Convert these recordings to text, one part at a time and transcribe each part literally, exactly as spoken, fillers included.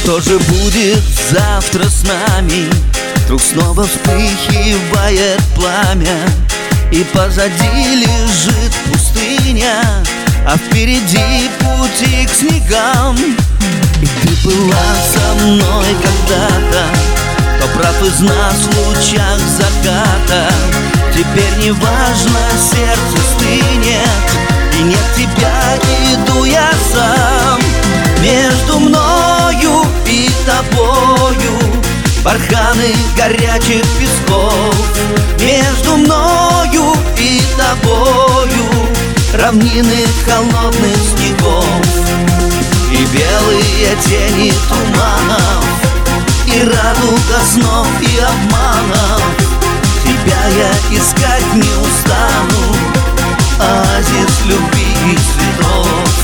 Что же будет завтра с нами? Вдруг снова вспыхивает пламя, и позади лежит пустыня, а впереди пути к снегам. И ты была со мной когда-то, кто прав из нас в лучах заката. Теперь не важно, сердце стынет, и нет тебя, иду я сам. Между мною и тобою барханы горячих песков. Между мною и тобою равнины холодных снегов. И белые тени туманов, и радуга снов и обманов. Тебя я искать не устану, оазис любви и цветов.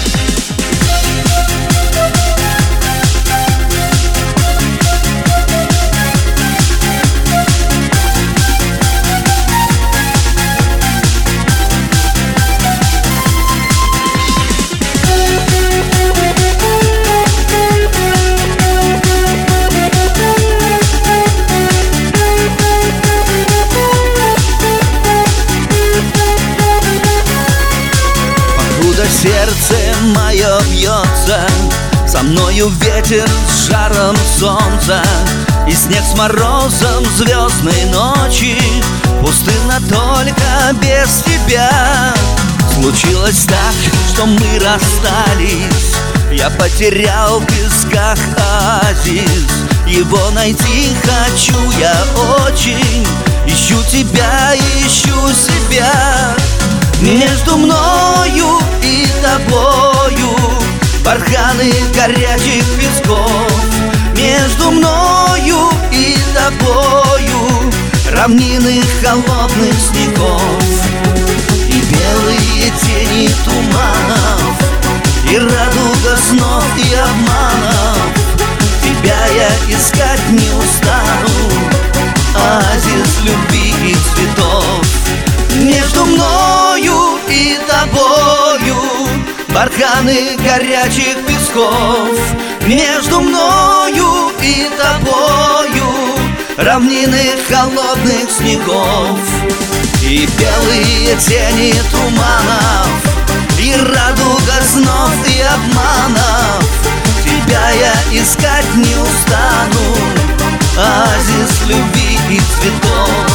Сердце мое бьется, со мною ветер с жаром солнца, и снег с морозом звездной ночи. Пустынно только без тебя. Случилось так, что мы расстались, я потерял в песках оазис. Его найти хочу я очень, ищу тебя, ищу себя. Между мною и тобою барханы горячих песков. Между мною и тобою равнины холодных снегов. И белые тени туманов, и радуга снов и обманов. Тебя я искать не устану, оазис любви и цветов. Между мною и тобою барханы горячих песков. Между мною и тобою равнины холодных снегов. И белые тени туманов, и радуга снов и обманов. Тебя я искать не устану, оазис любви и цветов.